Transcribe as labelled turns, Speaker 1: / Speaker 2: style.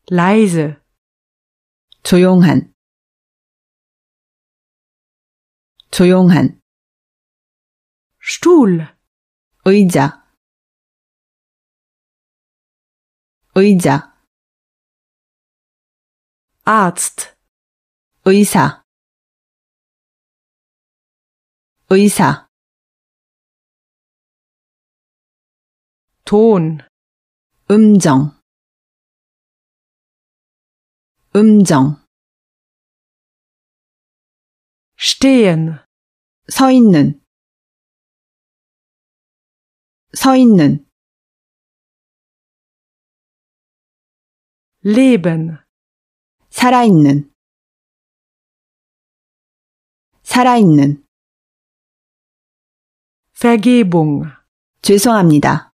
Speaker 1: leise,
Speaker 2: 조용한, 조용한,
Speaker 1: Stuhl,
Speaker 2: 의자, 의자,
Speaker 1: Arzt,
Speaker 2: 의사, 의사,
Speaker 1: Ton,
Speaker 2: 음정, 음정,
Speaker 1: stehen,
Speaker 2: 서 있는, 서 있는,
Speaker 1: leben,
Speaker 2: 살아있는, 살아있는,
Speaker 1: Vergebung.
Speaker 2: 죄송합니다.